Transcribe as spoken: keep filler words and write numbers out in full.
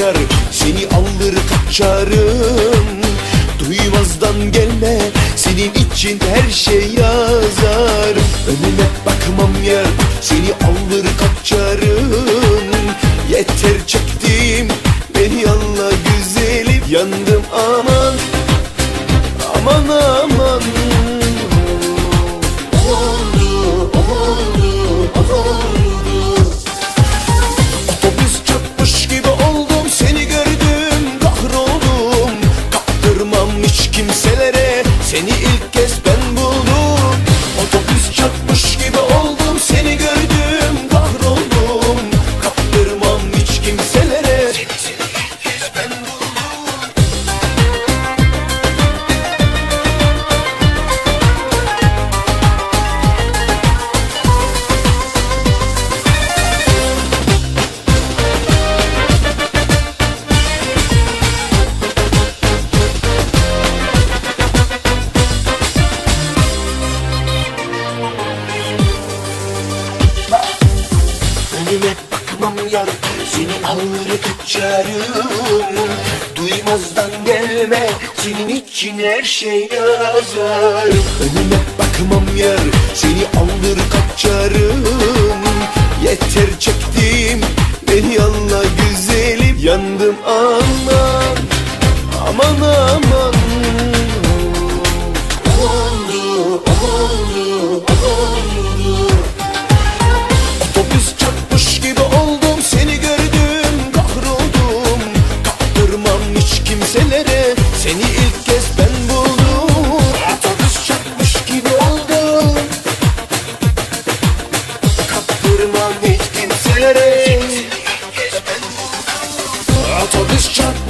yar, seni alır kaçarım. Duymazdan gelme, senin için her şey yazarım. Önüme bakmam yar, seni alır kaçarım. Yeter çektim, beni anla güzelim. Yandım aman, aman aman. Oldu, oldu, oldu. Otobüs çarpmış gibi oldum, seni gördüm kahroldum. Kaptırmam hiç kimselere, seni ilk kez ben buldum. Otobüs çarpmış gibi oldum, seni gördüm kahroldum. Kaptırmam hiç kimselere, seni, seni ilk kez ben buldum. Önüme bakmam yar, seni alır kaçarım. Duymazdan gelme, senin için her şey yazarım. Önüme bakmam yar, seni alır kaçarım. Yeter çektim, beni anla güzelim. Yandım aman, aman aman. Oldu, oldu, oldu. Otobüs çarpmış gibi oldum, seni gördüm kahroldum. Kaptırmam hiç kimselere, seni ilk kez ben buldum. Otobüs çarpmış gibi oldum, kaptırmam hiç kimselere, seni ilk kez ben buldum. Otobüs çarpmış